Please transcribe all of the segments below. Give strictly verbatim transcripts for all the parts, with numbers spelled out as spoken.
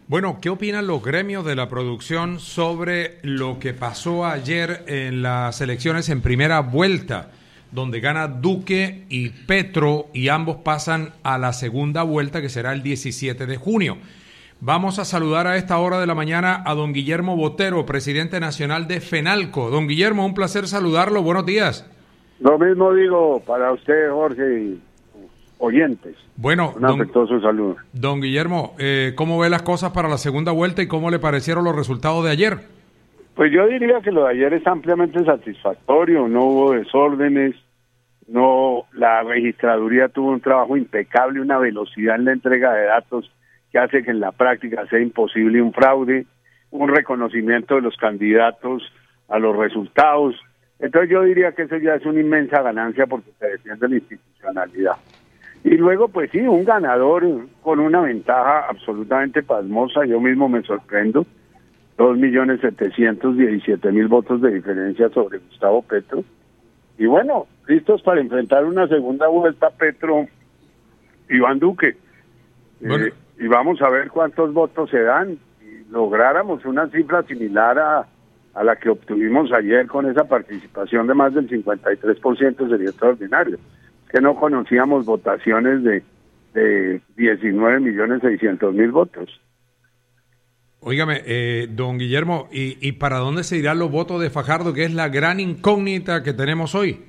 Bueno, ¿qué opinan los gremios de la producción sobre lo que pasó ayer en las elecciones en primera vuelta, donde gana Duque y Petro y ambos pasan a la segunda vuelta, que será el diecisiete de junio? Vamos a saludar a esta hora de la mañana a don Guillermo Botero, presidente nacional de FENALCO. Don Guillermo, un placer saludarlo. Buenos días. Lo mismo digo para usted, Jorge, y oyentes. Bueno, un afectuoso saludo. Don Guillermo, eh, ¿cómo ve las cosas para la segunda vuelta y cómo le parecieron los resultados de ayer? Pues yo diría que lo de ayer es ampliamente satisfactorio, no hubo desórdenes, no, la registraduría tuvo un trabajo impecable, una velocidad en la entrega de datos que hace que en la práctica sea imposible un fraude, un reconocimiento de los candidatos a los resultados. Entonces yo diría que eso ya es una inmensa ganancia porque se defiende la institucionalidad. Y luego, pues sí, un ganador con una ventaja absolutamente pasmosa, yo mismo me sorprendo, dos millones setecientos diecisiete mil votos de diferencia sobre Gustavo Petro. Y bueno, listos para enfrentar una segunda vuelta Petro, Iván Duque. Bueno. Eh, y vamos a ver cuántos votos se dan. Si lográramos una cifra similar a, a la que obtuvimos ayer con esa participación de más del cincuenta y tres por ciento sería extraordinario. Que no conocíamos votaciones de, de diecinueve millones seiscientos mil votos. Óigame, eh, don Guillermo, ¿y, ¿y para dónde se irán los votos de Fajardo, que es la gran incógnita que tenemos hoy?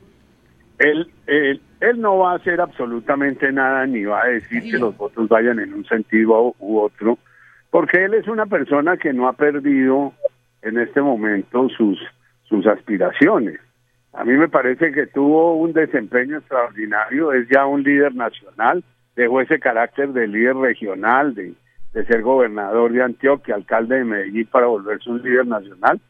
Él, él, él no va a hacer absolutamente nada, ni va a decir que los votos vayan en un sentido u otro, porque él es una persona que no ha perdido en este momento sus, sus aspiraciones. A mí me parece que tuvo un desempeño extraordinario, es ya un líder nacional, dejó ese carácter de líder regional, de, de ser gobernador de Antioquia, alcalde de Medellín para volverse un líder nacional,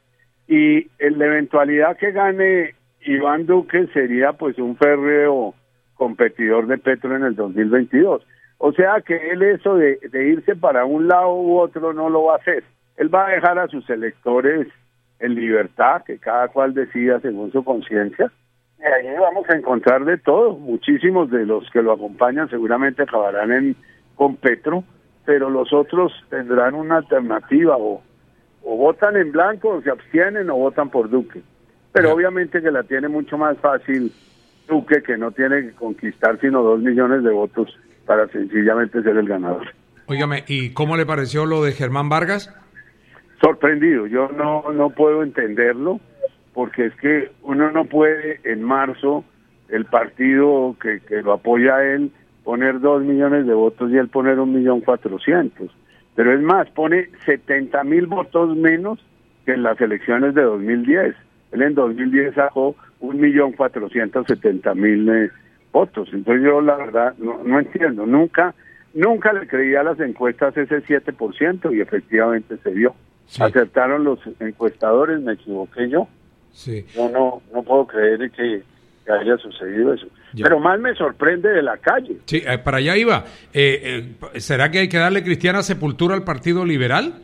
y en la eventualidad que gane Iván Duque sería pues un férreo competidor de Petro en el dos mil veintidós. O sea que él eso de, de irse para un lado u otro no lo va a hacer. Él va a dejar a sus electores en libertad, que cada cual decida según su conciencia, y ahí vamos a encontrar de todo. Muchísimos de los que lo acompañan seguramente acabarán en, con Petro, pero los otros tendrán una alternativa, o, o votan en blanco, o se abstienen, o votan por Duque. Pero yeah. Obviamente que la tiene mucho más fácil Duque, que no tiene que conquistar sino dos millones de votos para sencillamente ser el ganador. Óigame, ¿y cómo le pareció lo de Germán Vargas? Sorprendido, yo no no puedo entenderlo, porque es que uno no puede en marzo, el partido que, que lo apoya a él, poner dos millones de votos y él poner un millón cuatrocientos. Pero es más, pone setenta mil votos menos que en las elecciones de dos mil diez. Él en dos mil diez sacó un millón cuatrocientos setenta mil eh, votos. Entonces yo la verdad no, no entiendo, nunca, nunca le creía a las encuestas ese siete por ciento y efectivamente se dio. Sí. Acertaron los encuestadores, me equivoqué yo. Sí. Yo no, no puedo creer que, que haya sucedido eso. Ya. Pero más me sorprende de la calle. Sí, eh, para allá iba. Eh, eh, ¿Será que hay que darle cristiana sepultura al Partido Liberal?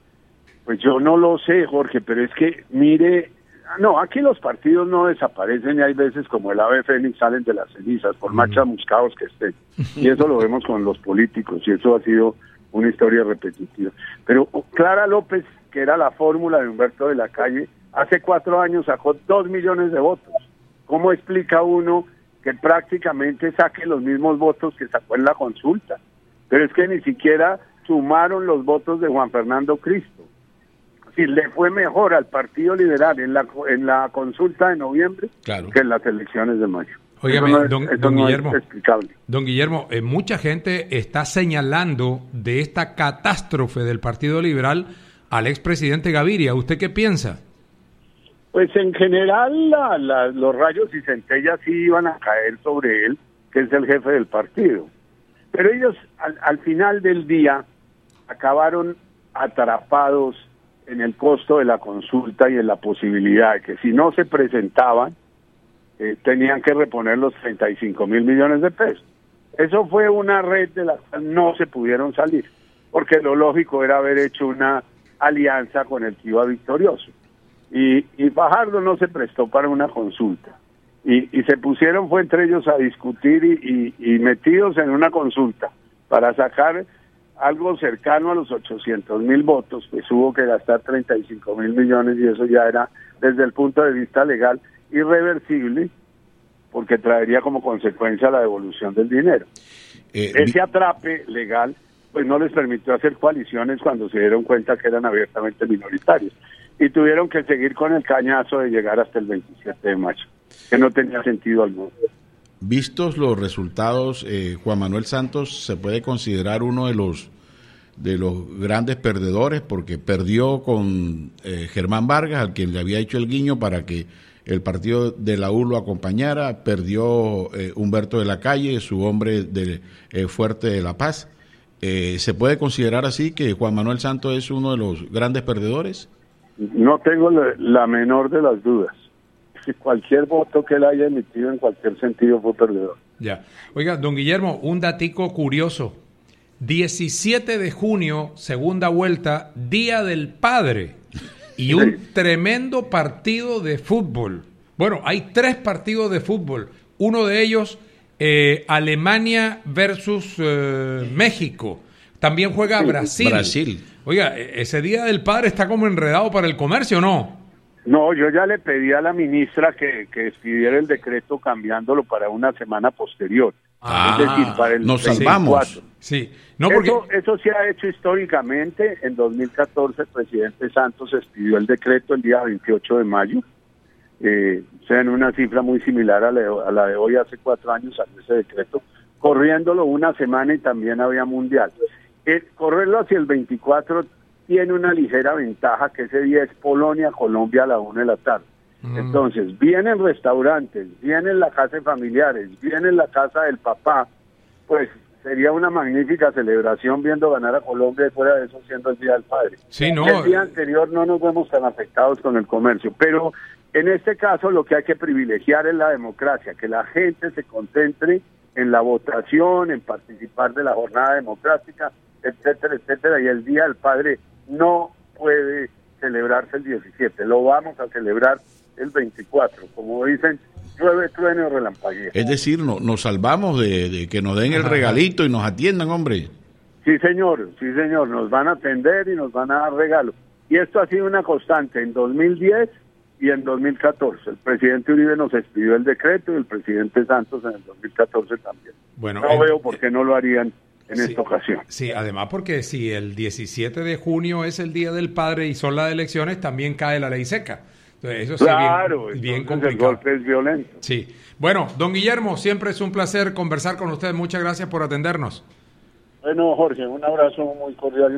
Pues yo no lo sé, Jorge, pero es que, mire, no, aquí los partidos no desaparecen y hay veces como el ave fénix salen de las cenizas, por más chamuscados que estén. Y eso lo vemos con los políticos y eso ha sido una historia repetitiva. Pero Clara López, que era la fórmula de Humberto de la Calle, hace cuatro años sacó dos millones de votos. ¿Cómo explica uno que prácticamente saque los mismos votos que sacó en la consulta? Pero es que ni siquiera sumaron los votos de Juan Fernando Cristo. Si le fue mejor al Partido Liberal en la en la consulta de noviembre, claro, que en las elecciones de mayo. Óigame, no es, don, don no Guillermo, es explicable. Don Guillermo, eh, mucha gente está señalando de esta catástrofe del Partido Liberal al expresidente Gaviria. ¿Usted qué piensa? Pues en general la, la, los rayos y centellas sí iban a caer sobre él, que es el jefe del partido. Pero ellos al, al final del día acabaron atrapados en el costo de la consulta y en la posibilidad de que si no se presentaban, eh, tenían que reponer los treinta y cinco mil millones de pesos. Eso fue una red de la cual no se pudieron salir, porque lo lógico era haber hecho una alianza con el que iba victorioso. Y, y Fajardo no se prestó para una consulta. Y, y se pusieron, fue entre ellos a discutir y, y, y metidos en una consulta para sacar algo cercano a los ochocientos mil votos, pues hubo que gastar treinta y cinco mil millones y eso ya era, desde el punto de vista legal, irreversible, porque traería como consecuencia la devolución del dinero. Eh, Ese atrape legal pues no les permitió hacer coaliciones cuando se dieron cuenta que eran abiertamente minoritarios y tuvieron que seguir con el cañazo de llegar hasta el veintisiete de mayo, que no tenía sentido alguno. Vistos los resultados, eh, Juan Manuel Santos se puede considerar uno de los de los grandes perdedores, porque perdió con eh, Germán Vargas, al quien le había hecho el guiño para que el partido de la U lo acompañara, perdió eh, Humberto de la Calle, su hombre de eh, Fuerte de la Paz. Eh, ¿Se puede considerar así que Juan Manuel Santos es uno de los grandes perdedores? No tengo la, la menor de las dudas. Cualquier voto que él haya emitido en cualquier sentido fue perdedor. Ya. Oiga, don Guillermo, un datico curioso. diecisiete de junio, segunda vuelta, Día del Padre, y un sí. tremendo partido de fútbol. Bueno, hay tres partidos de fútbol. Uno de ellos, eh, Alemania versus eh, México. También juega sí. Brasil. Brasil. Oiga, ese Día del Padre está como enredado para el comercio, ¿no? No, yo ya le pedí a la ministra que, que expidiera el decreto cambiándolo para una semana posterior. Ah, es decir, para el nos veinticuatro. salvamos. Sí. No, porque... eso, eso se ha hecho históricamente. En dos mil catorce el presidente Santos expidió el decreto el día veintiocho de mayo. Eh, o sea, en una cifra muy similar a la, de, a la de hoy, hace cuatro años salió ese decreto, corriéndolo una semana y también había mundial. Eh, correrlo hacia el veinticuatro tiene una ligera ventaja, que ese día es Polonia-Colombia a la una de la tarde. Mm. Entonces, vienen restaurantes, vienen la casa de familiares, vienen la casa del papá, pues sería una magnífica celebración viendo ganar a Colombia y fuera de eso siendo el Día del Padre. Sí, no. El día anterior no nos vemos tan afectados con el comercio, pero en este caso lo que hay que privilegiar es la democracia, que la gente se concentre en la votación, en participar de la jornada democrática, etcétera, etcétera, y el Día del Padre no puede celebrarse el diecisiete, lo vamos a celebrar el veinticuatro, como dicen, llueve, truene o relampaguea. Es decir, no, nos salvamos de, de que nos den el regalito y nos atiendan, hombre. Sí, señor, sí, señor, nos van a atender y nos van a dar regalo. Y esto ha sido una constante en dos mil diez y en dos mil catorce. El presidente Uribe nos expidió el decreto y el presidente Santos en el dos mil catorce también. Bueno, no el, veo por qué no lo harían en sí, esta ocasión. Sí, además porque si el diecisiete de junio es el Día del Padre y son las elecciones, también cae la ley seca. Entonces, eso claro, sí, bien, bien complicado. El golpe es violento. Sí. Bueno, don Guillermo, siempre es un placer conversar con usted. Muchas gracias por atendernos. Bueno, Jorge, un abrazo muy cordial.